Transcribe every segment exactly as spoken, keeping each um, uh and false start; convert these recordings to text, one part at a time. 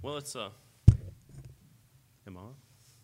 Well, it's uh, am I on?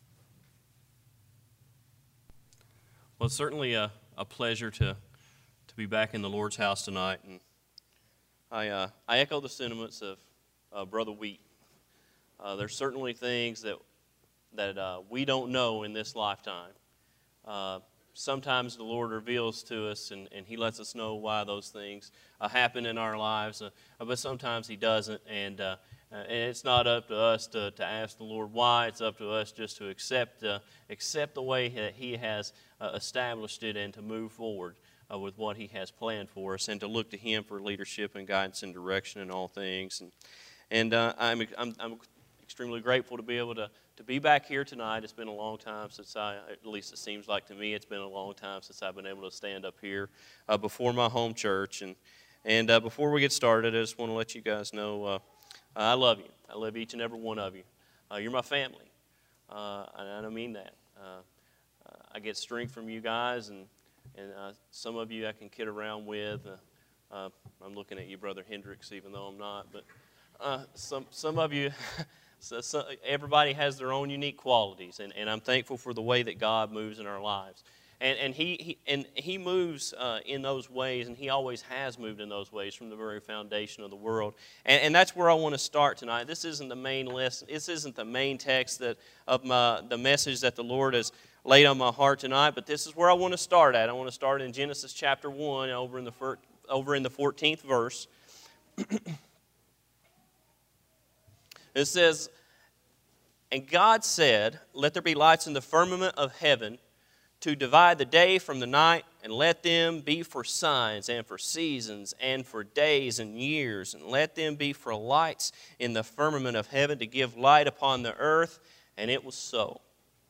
Well, it's certainly a, a pleasure to to be back in the Lord's house tonight, and I uh, I echo the sentiments of uh, Brother Wheat. Uh, there's certainly things that that uh, we don't know in this lifetime. Uh, sometimes the Lord reveals to us, and, and He lets us know why those things uh, happen in our lives, uh, but sometimes He doesn't, and uh, and it's not up to us to, to ask the Lord why. It's up to us just to accept uh, accept the way that He has uh, established it and to move forward uh, with what He has planned for us, and to look to Him for leadership and guidance and direction in all things. And and uh, I'm, I'm I'm extremely grateful to be able to to be back here tonight. It's been a long time since I, at least it seems like to me, it's been a long time since I've been able to stand up here uh, before my home church. And and uh, before we get started, I just want to let you guys know. Uh, I love you. I love each and every one of you. Uh, you're my family, uh, and I mean that. Uh, uh, I get strength from you guys, and and uh, some of you I can kid around with. Uh, uh, I'm looking at you, Brother Hendricks, even though I'm not. But uh, some some of you, so, so everybody has their own unique qualities, and, and I'm thankful for the way that God moves in our lives. And, and he, he and he moves uh, in those ways, and He always has moved in those ways from the very foundation of the world. And, and that's where I want to start tonight. This isn't the main lesson. This isn't the main text that of my the message that the Lord has laid on my heart tonight. But this is where I want to start at. I want to start in Genesis chapter one, over in the fir- over in the fourteenth verse. It says, "And God said, Let there be lights in the firmament of heaven, to divide the day from the night, and let them be for signs, and for seasons, and for days and years, and let them be for lights in the firmament of heaven, to give light upon the earth. And it was so.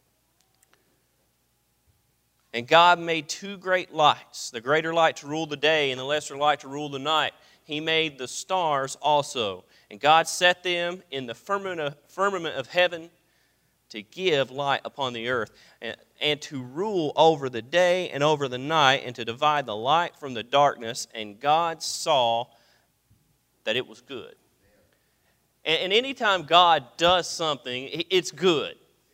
And God made two great lights, the greater light to rule the day, and the lesser light to rule the night. He made the stars also. And God set them in the firmament of, firmament of heaven, to give light upon the earth, and, and to rule over the day and over the night, and to divide the light from the darkness. And God saw that it was good." And, and anytime God does something, it's good.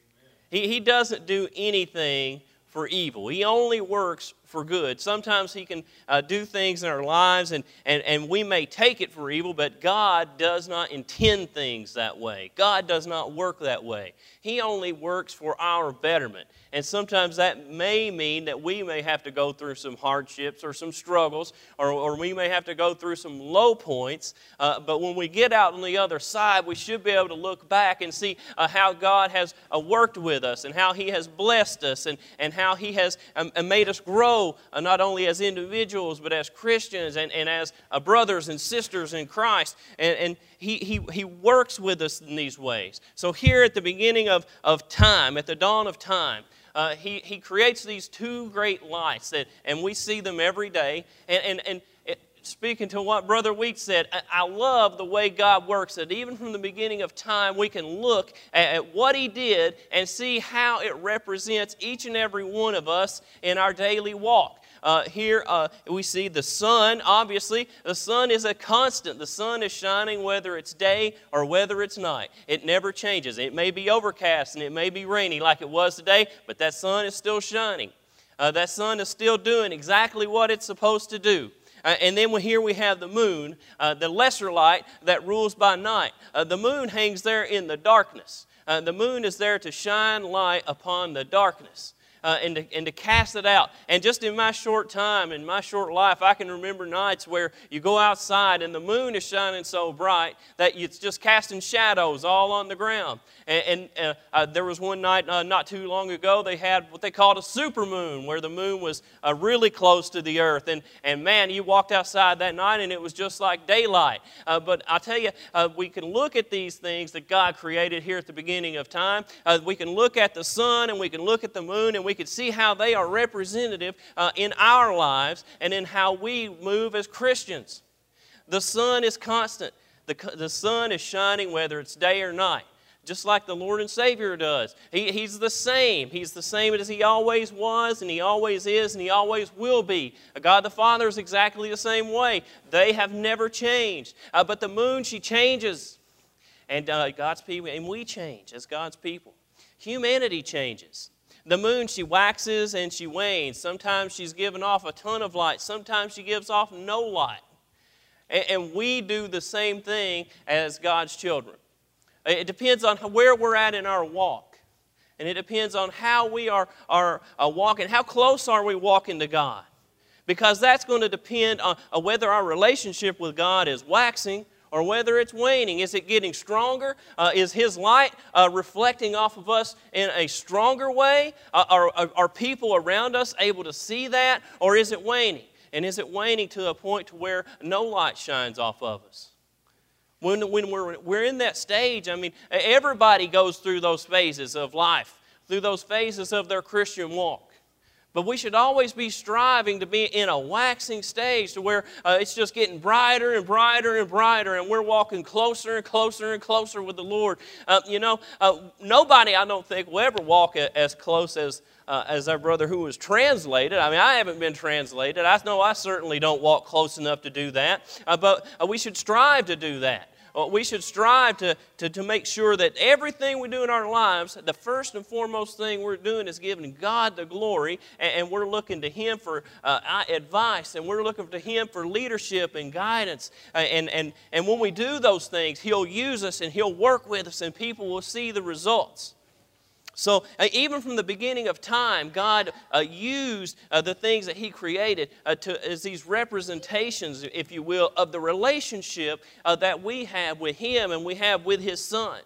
He, he doesn't do anything for evil. He only works for good. Sometimes He can uh, do things in our lives, and, and, and we may take it for evil, but God does not intend things that way. God does not work that way. He only works for our betterment. And sometimes that may mean that we may have to go through some hardships or some struggles, or, or we may have to go through some low points, uh, but when we get out on the other side, we should be able to look back and see uh, how God has uh, worked with us, and how He has blessed us, and, and how He has um, made us grow, uh, not only as individuals, but as Christians, and, and as uh, brothers and sisters in Christ. And, and he, he, he works with us in these ways. So here at the beginning of, of time, at the dawn of time, Uh, he, he creates these two great lights, that, and we see them every day. And, and, and it, speaking to what Brother Weeks said, I, I love the way God works, that even from the beginning of time, we can look at, at what He did and see how it represents each and every one of us in our daily walk. Uh, here uh, we see the sun. Obviously, the sun is a constant. The sun is shining whether it's day or whether it's night. It never changes. It may be overcast and it may be rainy like it was today, but that sun is still shining. Uh, that sun is still doing exactly what it's supposed to do. Uh, and then here we have the moon, uh, the lesser light that rules by night. Uh, the moon hangs there in the darkness. Uh, the moon is there to shine light upon the darkness. Uh, and, to, and to cast it out. And just in my short time, in my short life, I can remember nights where you go outside and the moon is shining so bright that it's just casting shadows all on the ground. And, and uh, uh, there was one night uh, not too long ago, they had what they called a supermoon, where the moon was uh, really close to the earth. And, and man, you walked outside that night and it was just like daylight. Uh, but I'll tell you, uh, we can look at these things that God created here at the beginning of time. Uh, we can look at the sun and we can look at the moon, and we can see how they are representative uh, in our lives and in how we move as Christians. The sun is constant. The, the sun is shining whether it's day or night, just like the Lord and Savior does. He, he's the same. He's the same as He always was, and He always is, and He always will be. God the Father is exactly the same way. They have never changed. Uh, but the moon, she changes. and uh, God's people, and we change as God's people. Humanity changes. The moon, she waxes and she wanes. Sometimes she's giving off a ton of light. Sometimes she gives off no light. And, and we do the same thing as God's children. It depends on where we're at in our walk. And it depends on how we are, are uh, walking. How close are we walking to God? Because that's going to depend on uh, whether our relationship with God is waxing or whether it's waning. Is it getting stronger? Uh, is His light uh, reflecting off of us in a stronger way? Uh, are, are, are people around us able to see that? Or is it waning? And is it waning to a point to where no light shines off of us? When, when we're, we're in that stage, I mean, everybody goes through those phases of life, through those phases of their Christian walk. But we should always be striving to be in a waxing stage to where uh, it's just getting brighter and brighter and brighter, and we're walking closer and closer and closer with the Lord. Uh, you know, uh, nobody, I don't think, will ever walk a, as close as uh, as our brother who was translated. I mean, I haven't been translated. I know I certainly don't walk close enough to do that. Uh, but uh, we should strive to do that. We should strive to, to, to make sure that everything we do in our lives, the first and foremost thing we're doing is giving God the glory, and, and we're looking to Him for uh, advice, and we're looking to Him for leadership and guidance. Uh, and, and, and when we do those things, He'll use us and He'll work with us, and people will see the results. So uh, even from the beginning of time, God uh, used uh, the things that He created uh, to, as these representations, if you will, of the relationship uh, that we have with Him and we have with His Son.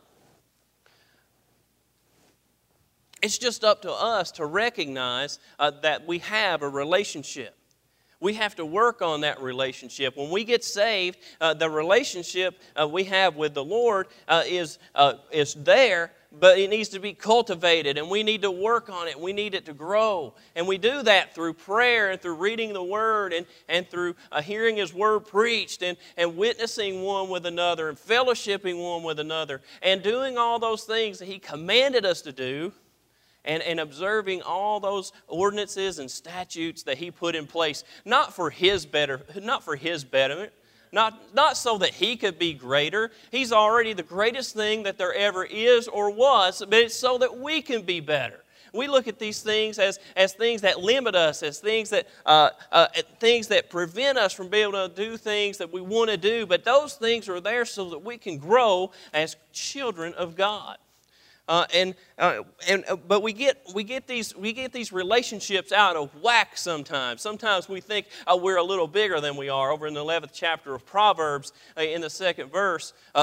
It's just up to us to recognize uh, that we have a relationship. We have to work on that relationship. When we get saved, uh, the relationship uh, we have with the Lord uh, is, uh, is there, but it needs to be cultivated, and we need to work on it. We need it to grow. And we do that through prayer and through reading the Word and, and through uh, hearing His Word preached and, and witnessing one with another and fellowshipping one with another and doing all those things that He commanded us to do and, and observing all those ordinances and statutes that He put in place, not for His better, not for His betterment, Not, not so that He could be greater. He's already the greatest thing that there ever is or was, but it's so that we can be better. We look at these things as, as things that limit us, as things that, uh, uh, things that prevent us from being able to do things that we want to do, but those things are there so that we can grow as children of God. Uh, and uh, and uh, but we get we get these we get these relationships out of whack sometimes. Sometimes we think uh, we're a little bigger than we are. Over in the eleventh chapter of Proverbs, uh, in the second verse, uh,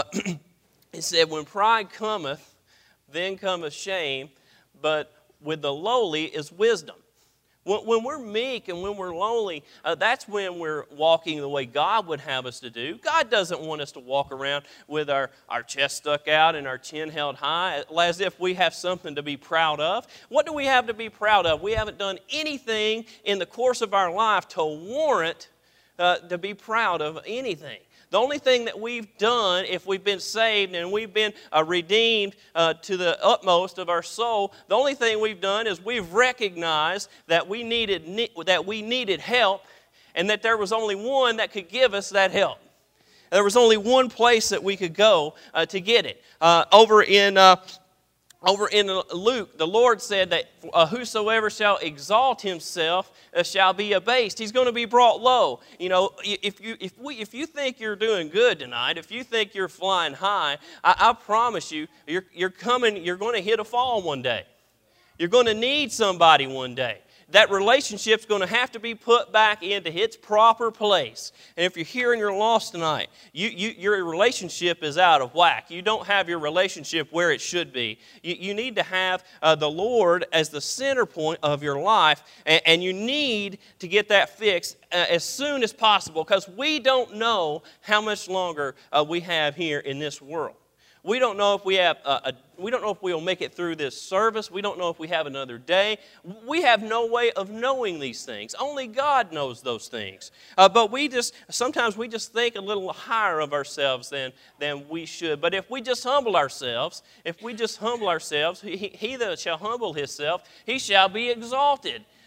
it said, "When pride cometh, then cometh shame, but with the lowly is wisdom." When, when we're meek and when we're lowly, uh, that's when we're walking the way God would have us to do. God doesn't want us to walk around with our, our chest stuck out and our chin held high as if we have something to be proud of. What do we have to be proud of? We haven't done anything in the course of our life to warrant uh, to be proud of anything. The only thing that we've done, if we've been saved and we've been uh, redeemed uh, to the utmost of our soul, the only thing we've done is we've recognized that we needed that we needed help, and that there was only one that could give us that help. There was only one place that we could go uh, to get it. Uh, over in uh, Over in Luke, the Lord said that uh, whosoever shall exalt himself uh, shall be abased. He's going to be brought low. You know, if you if we if you think you're doing good tonight, if you think you're flying high, I, I promise you, you're you're coming. You're going to hit a fall one day. You're going to need somebody one day. That relationship's going to have to be put back into its proper place. And if you're here and you're lost tonight, you, you, your relationship is out of whack. You don't have your relationship where it should be. You, you need to have uh, the Lord as the center point of your life, and, and you need to get that fixed uh, as soon as possible, because we don't know how much longer uh, we have here in this world. We don't know if we have a, a we don't know if we'll make it through this service. We don't know if we have another day. We have no way of knowing these things. Only God knows those things. Uh, but we just sometimes we just think a little higher of ourselves than than we should. But if we just humble ourselves, if we just humble ourselves, he, he that shall humble himself, he shall be exalted.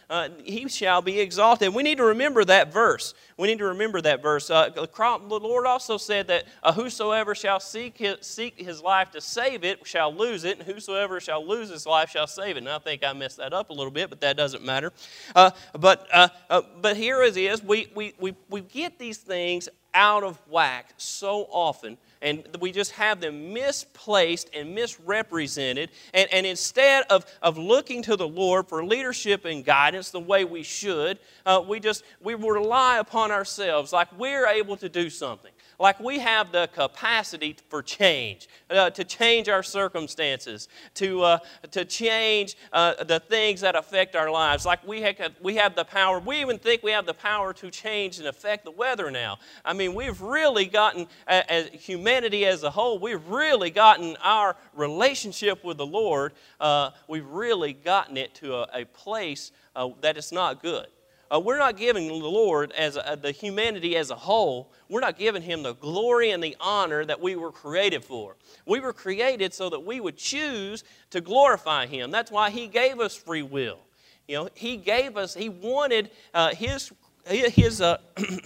uh, he shall be exalted. We need to remember that verse. We need to remember that verse. Uh, the Lord also said that uh, whosoever shall seek his, seek his life to save it shall lose it, and whosoever shall lose his life shall save it. And I think I messed that up a little bit, but that doesn't matter. Uh, but uh, uh, but here it is. We, we, we, we get these things out of whack so often, and we just have them misplaced and misrepresented. And, and instead of, of looking to the Lord for leadership and guidance the way we should, uh, we just we rely upon ourselves like we're able to do something. Like we have the capacity for change, uh, to change our circumstances, to uh, to change uh, the things that affect our lives. Like we have, we have the power. We even think we have the power to change and affect the weather now. I mean, we've really gotten, as humanity as a whole, we've really gotten our relationship with the Lord, uh, we've really gotten it to a, a place uh, that is not good. Uh, we're not giving the Lord, as a, the humanity as a whole, we're not giving Him the glory and the honor that we were created for. We were created so that we would choose to glorify Him. That's why He gave us free will. You know, He gave us, He wanted uh, His, his uh,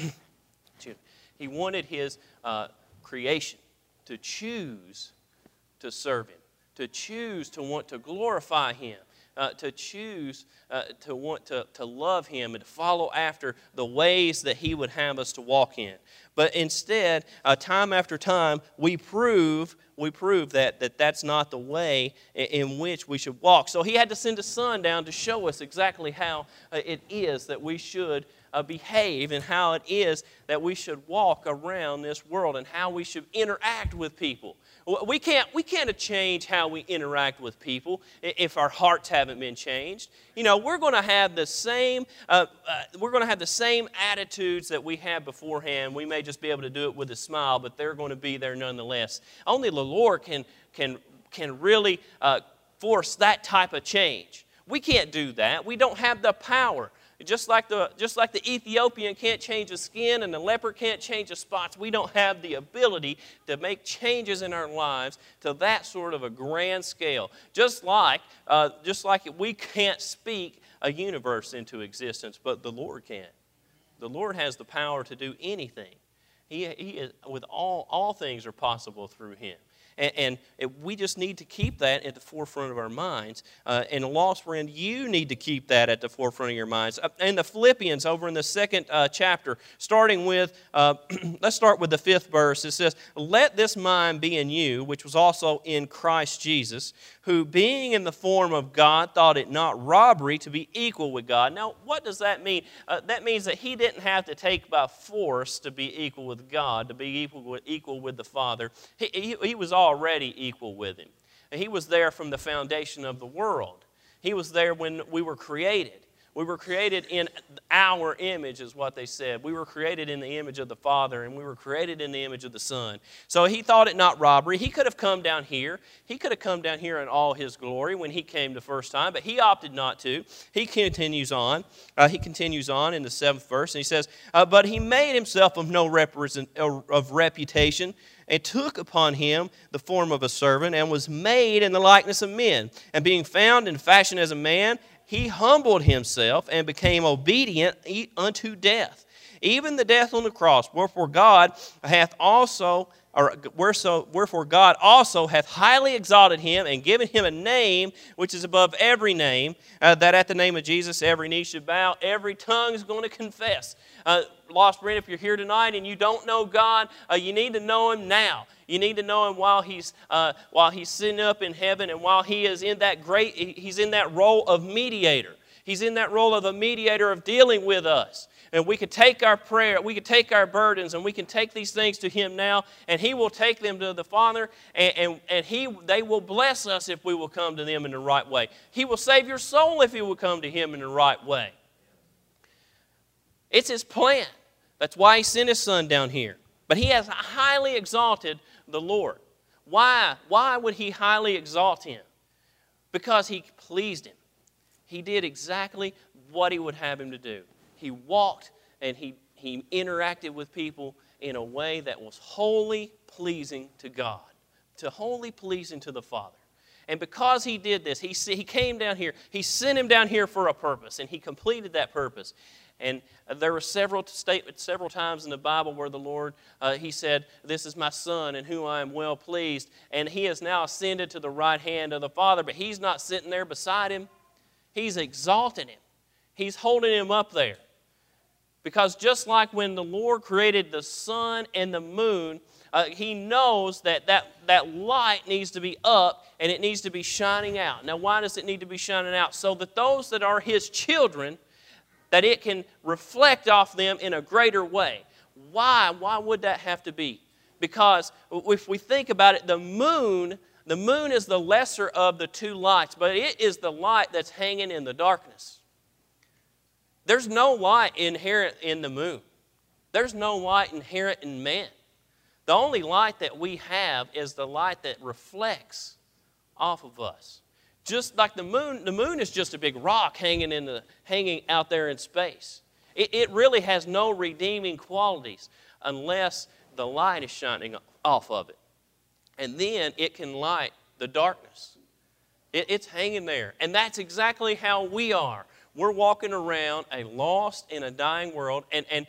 He wanted His uh, creation to choose to serve Him, to choose to want to glorify Him. Uh, to choose uh, to want to, to love Him and to follow after the ways that He would have us to walk in. But instead, uh, time after time, we prove we prove that, that that's not the way in, in which we should walk. So He had to send His Son down to show us exactly how uh, it is that we should uh, behave and how it is that we should walk around this world and how we should interact with people. We can't, we can't change how we interact with people if our hearts haven't been changed. You know, we're going to have the same, uh, uh, we're going to have the same attitudes that we had beforehand. We may just be able to do it with a smile, but they're going to be there nonetheless. Only the Lord can, can, can really uh, force that type of change. We can't do that. We don't have the power. Just like the just like the Ethiopian can't change the skin and the leper can't change the spots, we don't have the ability to make changes in our lives to that sort of a grand scale. Just like uh, just like we can't speak a universe into existence, but the Lord can. The Lord has the power to do anything. He, he is, with all all things are possible through Him. And, and it, we just need to keep that at the forefront of our minds. Uh, and lost friend, you need to keep that at the forefront of your minds. Uh, in the Philippians, over in the second uh, chapter, starting with, uh, let's start with the fifth verse. It says, "Let this mind be in you, which was also in Christ Jesus, who being in the form of God, thought it not robbery to be equal with God." Now, what does that mean? Uh, that means that He didn't have to take by force to be equal with God, to be equal with, equal with the Father. He, he, he was already equal with Him. And He was there from the foundation of the world. He was there when we were created. We were created in our image, is what they said. We were created in the image of the Father, and we were created in the image of the Son. So He thought it not robbery. He could have come down here. He could have come down here in all His glory when He came the first time, but He opted not to. He continues on. Uh, he continues on in the seventh verse, and He says, uh, "But He made Himself of no represent, uh, of reputation, and took upon Him the form of a servant, and was made in the likeness of men. And being found in fashion as a man, He humbled Himself and became obedient unto death, even the death on the cross. Wherefore God hath also, or wherefore God also hath highly exalted Him and given Him a name which is above every name, uh, that at the name of Jesus every knee should bow, every tongue is going to confess." Uh, lost friend, if you're here tonight and you don't know God, uh, you need to know Him now. You need to know Him while He's uh, while He's sitting up in heaven, and while He is in that great, He's in that role of mediator. He's in that role of a mediator of dealing with us. And we could take our prayer, we could take our burdens, and we can take these things to Him now, and He will take them to the Father, and, and, and He they will bless us if we will come to them in the right way. He will save your soul if you will come to Him in the right way. It's His plan. That's why He sent His Son down here. But He has highly exalted the Lord. Why? Why would He highly exalt Him? Because He pleased Him. He did exactly what He would have Him to do. He walked and he, he interacted with people in a way that was wholly pleasing to God, to wholly pleasing to the Father. And because he did this, he, he came down here. He sent him down here for a purpose, and he completed that purpose. And there were several statements, several times in the Bible where the Lord, uh, he said, "This is my Son in whom I am well pleased." And he has now ascended to the right hand of the Father, but he's not sitting there beside him. He's exalting him. He's holding him up there. Because just like when the Lord created the sun and the moon, uh, he knows that, that that light needs to be up and it needs to be shining out. Now, why does it need to be shining out? So that those that are his children, that it can reflect off them in a greater way. Why? Why would that have to be? Because if we think about it, the moon, the moon is the lesser of the two lights, but it is the light that's hanging in the darkness. There's no light inherent in the moon. There's no light inherent in man. The only light that we have is the light that reflects off of us. Just like the moon, the moon is just a big rock hanging in the hanging out there in space. It, it really has no redeeming qualities unless the light is shining off of it. And then it can light the darkness. It, it's hanging there. And that's exactly how we are. We're walking around a lost and a dying world, and, and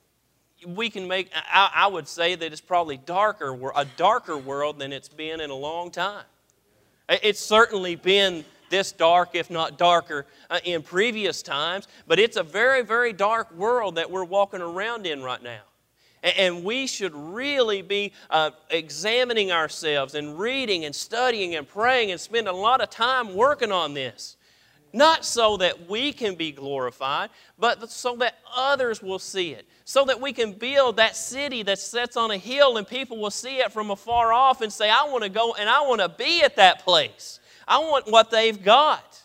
we can make, I, I would say that it's probably darker, a darker world than it's been in a long time. It's certainly been this dark, if not darker, uh, in previous times, but it's a very, very dark world that we're walking around in right now. And, and we should really be uh, examining ourselves and reading and studying and praying and spend a lot of time working on this. Not so that we can be glorified, but so that others will see it. So that we can build that city that sits on a hill and people will see it from afar off and say, "I want to go and I want to be at that place. I want what they've got."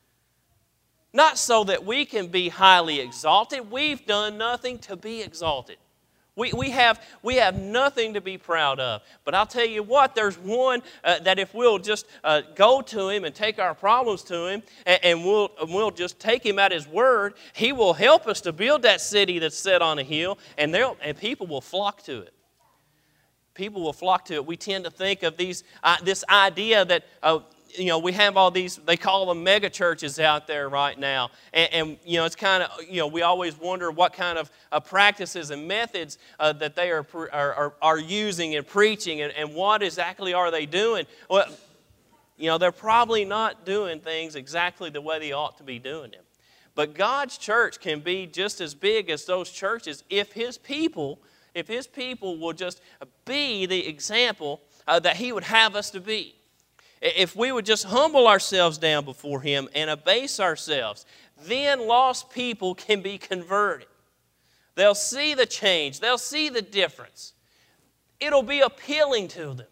Not so that we can be highly exalted. We've done nothing to be exalted. We, we, have, we have nothing to be proud of. But I'll tell you what, there's one uh, that if we'll just uh, go to Him and take our problems to Him, and, and we'll, and we'll just take Him at His word, He will help us to build that city that's set on a hill, and, they'll, and people will flock to it. People will flock to it. We tend to think of these uh, this idea that uh, you know, we have all these, they call them mega churches out there right now. And, and you know, it's kind of, you know, we always wonder what kind of uh, practices and methods uh, that they are, are, are, are using and preaching, and, and what exactly are they doing. Well, you know, they're probably not doing things exactly the way they ought to be doing them. But God's church can be just as big as those churches if His people, if His people will just be the example uh, that He would have us to be. If we would just humble ourselves down before Him and abase ourselves, then lost people can be converted. They'll see the change. They'll see the difference. It'll be appealing to them.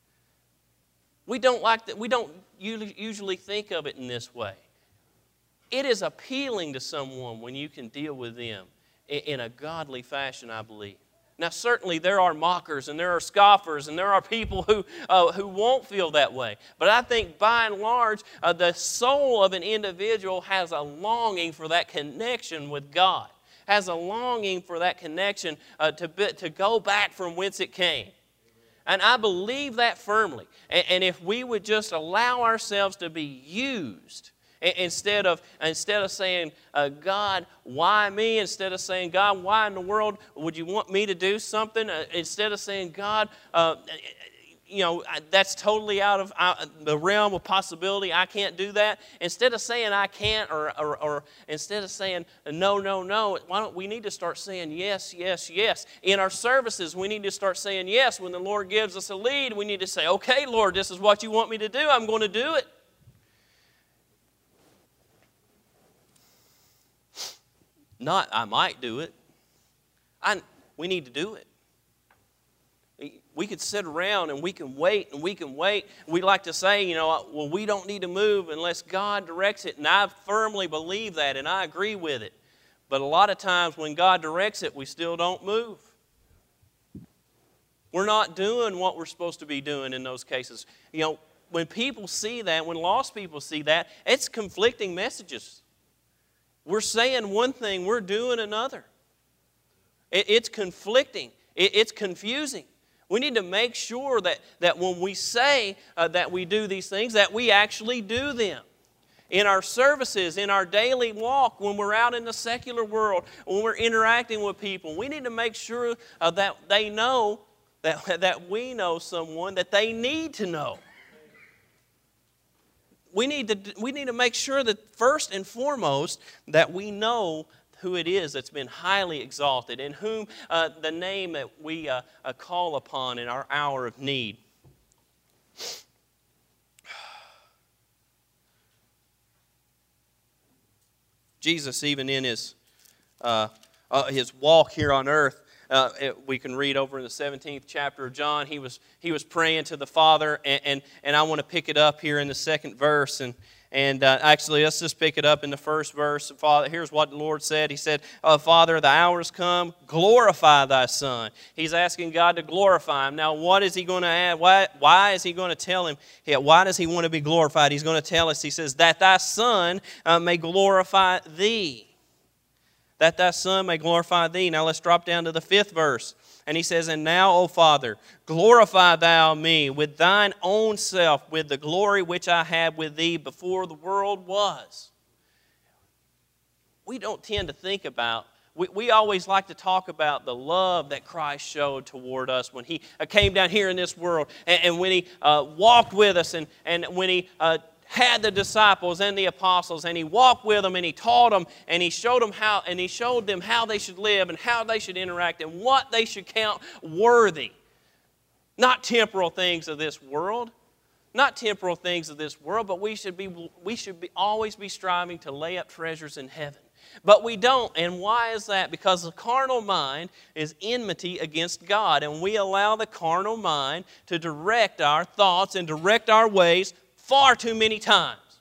We don't like that. We don't usually think of it in this way. It is appealing to someone when you can deal with them in a godly fashion, I believe. Now, certainly there are mockers and there are scoffers and there are people who, uh, who won't feel that way. But I think by and large, uh, the soul of an individual has a longing for that connection with God, has a longing for that connection uh, to, be, to go back from whence it came. And I believe that firmly. And, and if we would just allow ourselves to be used, Instead of, instead of saying, uh, God, why me? Instead of saying, God, why in the world would you want me to do something? Uh, instead of saying, God, uh, you know, that's totally out of uh, the realm of possibility. I can't do that. Instead of saying I can't, or, or, or instead of saying no, no, no, why don't we need to start saying yes, yes, yes. In our services, we need to start saying yes. When the Lord gives us a lead, we need to say, okay, Lord, this is what you want me to do. I'm going to do it. Not, I might do it. I, we need to do it. We could sit around and we can wait and we can wait. We like to say, you know, well, we don't need to move unless God directs it. And I firmly believe that and I agree with it. But a lot of times when God directs it, we still don't move. We're not doing what we're supposed to be doing in those cases. You know, when people see that, when lost people see that, it's conflicting messages. We're saying one thing, we're doing another. It's conflicting. It's confusing. We need to make sure that, that when we say uh, that we do these things, that we actually do them. In our services, in our daily walk, when we're out in the secular world, when we're interacting with people, we need to make sure uh, that they know, that, that we know someone that they need to know. We need to, we need to make sure that first and foremost that we know who it is that's been highly exalted, and whom uh, the name that we uh, uh, call upon in our hour of need. Jesus, even in his uh, uh, his walk here on earth, uh, it, we can read over in the seventeenth chapter of John, he was he was praying to the Father, and and, and I want to pick it up here in the second verse, and And uh, actually, let's just pick it up in the first verse. Father, here's what the Lord said. He said, uh, Father, the hour's come, glorify thy Son. He's asking God to glorify him. Now, what is he going to add? Why, why is he going to tell him? Yeah, why does he want to be glorified? He's going to tell us, he says, that thy Son uh, may glorify thee. That thy Son may glorify thee. Now, let's drop down to the fifth verse. And he says, and now, O Father, glorify thou me with thine own self, with the glory which I had with thee before the world was. We don't tend to think about, we, we always like to talk about the love that Christ showed toward us when he came down here in this world, and, and when he uh, walked with us, and, and when he uh, had the disciples and the apostles, and he walked with them, and he taught them, and he showed them how, and he showed them how they should live, and how they should interact, and what they should count worthy. Not temporal things of this world, not temporal things of this world, but we should be we should be always be striving to lay up treasures in heaven. But we don't, and why is that? Because the carnal mind is enmity against God, and we allow the carnal mind to direct our thoughts and direct our ways far too many times.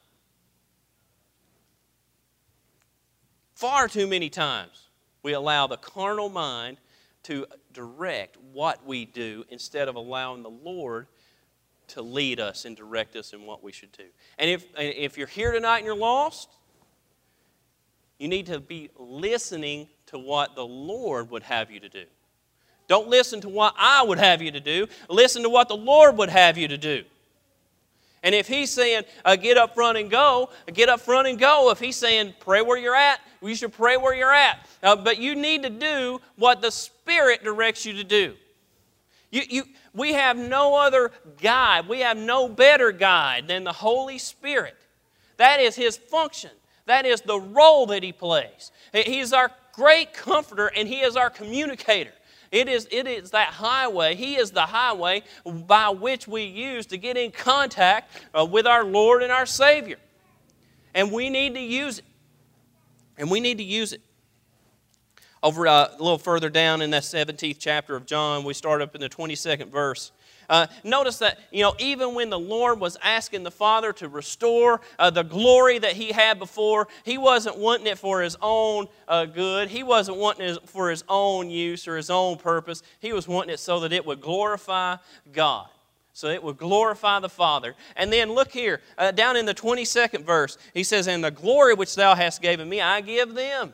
Far too many times we allow the carnal mind to direct what we do instead of allowing the Lord to lead us and direct us in what we should do. And if, if you're here tonight and you're lost, you need to be listening to what the Lord would have you to do. Don't listen to what I would have you to do. Listen to what the Lord would have you to do. And if he's saying, uh, get up front and go, get up front and go. If he's saying, pray where you're at, you should pray where you're at. Uh, but you need to do what the Spirit directs you to do. You, you, we have no other guide. We have no better guide than the Holy Spirit. That is His function. That is the role that He plays. He is our great comforter, and He is our communicator. It is, it is that highway. He is the highway by which we use to get in contact uh, with our Lord and our Savior. And we need to use it. And we need to use it. Over uh, a little further down in that seventeenth chapter of John, we start up in the twenty-second verse. Uh, notice that, you know, even when the Lord was asking the Father to restore uh, the glory that He had before, He wasn't wanting it for His own uh, good. He wasn't wanting it for His own use or His own purpose. He was wanting it so that it would glorify God. So it would glorify the Father. And then look here, uh, down in the twenty-second verse, He says, and the glory which Thou hast given me, I give them.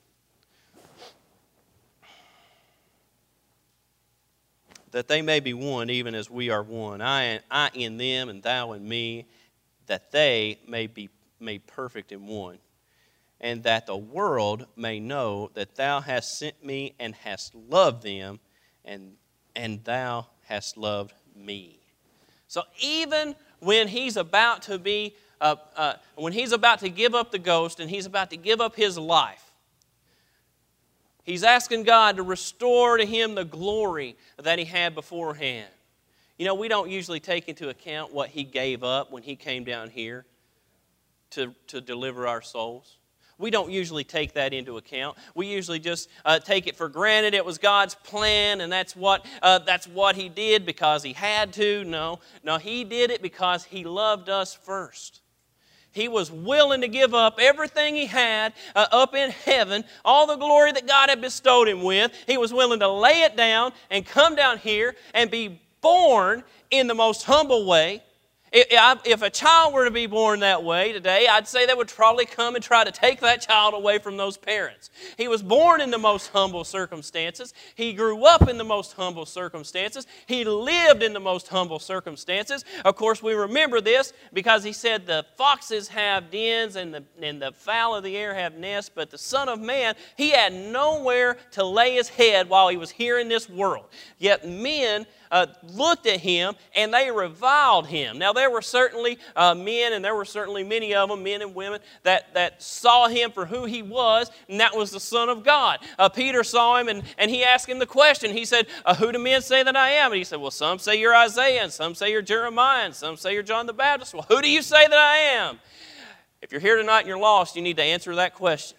That they may be one even as we are one. I, I in them and Thou in me, that they may be made perfect in one. And that the world may know that Thou hast sent me and hast loved them, and, and Thou hast loved me. So even when He's about to be, uh, uh, when He's about to give up the ghost and He's about to give up His life, He's asking God to restore to Him the glory that He had beforehand. You know, we don't usually take into account what He gave up when He came down here to, to deliver our souls. We don't usually take that into account. We usually just uh, take it for granted. It was God's plan, and that's what, uh, that's what He did because He had to. No, no, He did it because He loved us first. He was willing to give up everything He had uh, up in heaven, all the glory that God had bestowed Him with. He was willing to lay it down and come down here and be born in the most humble way If a child were to be born that way today, I'd say they would probably come and try to take that child away from those parents. He was born in the most humble circumstances. He grew up in the most humble circumstances. He lived in the most humble circumstances. Of course, we remember this because he said the foxes have dens and the, and the fowl of the air have nests, but the Son of Man, he had nowhere to lay his head while he was here in this world. Yet men Uh, looked at him and they reviled him. Now there were certainly uh, men, and there were certainly many of them, men and women, that, that saw him for who he was, and that was the Son of God. Uh, Peter saw him and, and he asked him the question. He said, uh, who do men say that I am? And he said, well, some say you're Isaiah, and some say you're Jeremiah, and some say you're John the Baptist. Well, who do you say that I am? If you're here tonight and you're lost, you need to answer that question.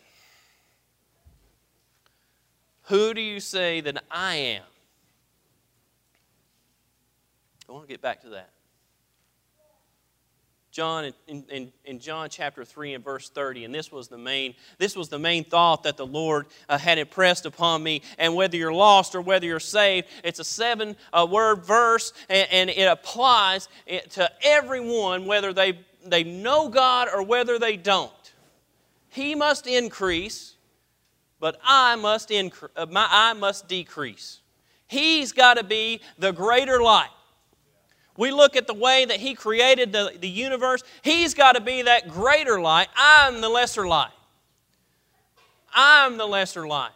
Who do you say that I am? I want to get back to that. John, in, in, in John chapter three and verse thirty, and this was the main, this was the main thought that the Lord uh, had impressed upon me. And whether you're lost or whether you're saved, it's a seven-word uh, verse, and, and it applies to everyone, whether they, they know God or whether they don't. He must increase, but I must, incre- uh, my, I must decrease. He's got to be the greater light. We look at the way that He created the, the universe. He's got to be that greater light. I'm the lesser light. I'm the lesser light.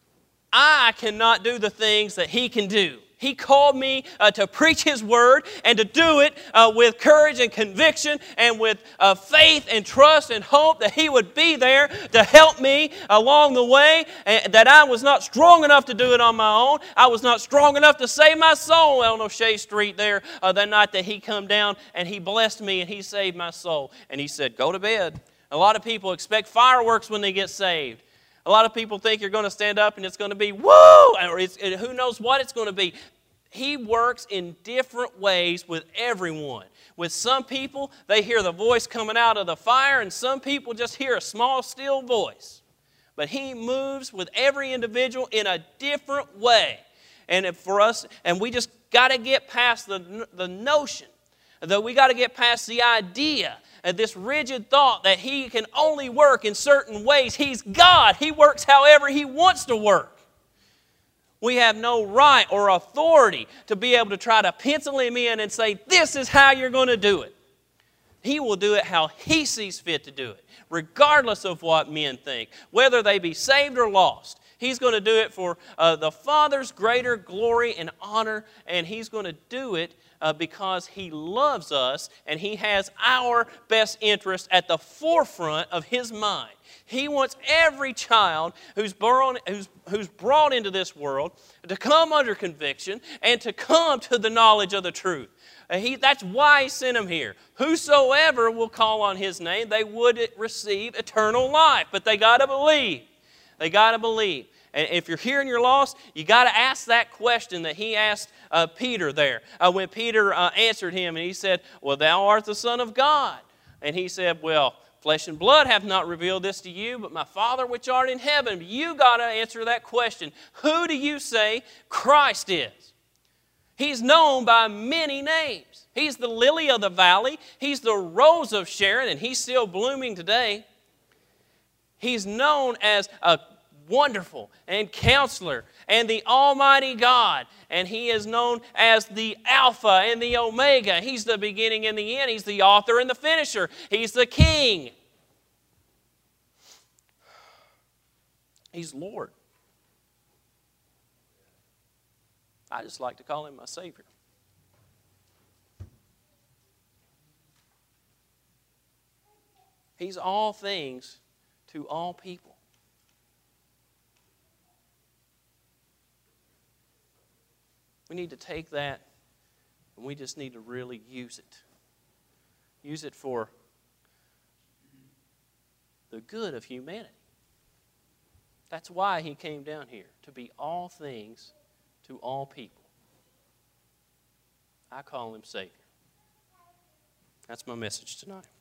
I cannot do the things that He can do. He called me uh, to preach His Word and to do it uh, with courage and conviction and with uh, faith and trust and hope that He would be there to help me along the way, and that I was not strong enough to do it on my own. I was not strong enough to save my soul on O'Shea Street there uh, that night that He come down and He blessed me and He saved my soul. And He said, go to bed. A lot of people expect fireworks when they get saved. A lot of people think you're going to stand up and it's going to be, woo, or it's, who knows what it's going to be. He works in different ways with everyone. With some people, they hear the voice coming out of the fire, and some people just hear a small, still voice. But He moves with every individual in a different way. And if for us, and we just got to get past the, the notion, that we got to get past the idea and this rigid thought that He can only work in certain ways. He's God. He works however He wants to work. We have no right or authority to be able to try to pencil Him in and say, this is how you're going to do it. He will do it how He sees fit to do it, regardless of what men think, whether they be saved or lost. He's going to do it for uh, the Father's greater glory and honor, and He's going to do it uh, because He loves us and He has our best interest at the forefront of His mind. He wants every child who's born, who's, who's brought into this world to come under conviction and to come to the knowledge of the truth. And he, that's why He sent Him here. Whosoever will call on His name, they would receive eternal life. But they got to believe. They got to believe. And if you're here and you're lost, you got to ask that question that He asked uh, Peter there. Uh, when Peter uh, answered him and he said, well, thou art the Son of God. And he said, well, flesh and blood have not revealed this to you, but my Father which art in heaven. You got to answer that question. Who do you say Christ is? He's known by many names. He's the lily of the valley. He's the rose of Sharon, and He's still blooming today. He's known as a wonderful and counselor and the Almighty God. And He is known as the Alpha and the Omega. He's the beginning and the end. He's the author and the finisher. He's the King. He's Lord. I just like to call Him my Savior. He's all things to all people. We need to take that and we just need to really use it. Use it for the good of humanity. That's why He came down here, to be all things to all people. I call Him Savior. That's my message tonight.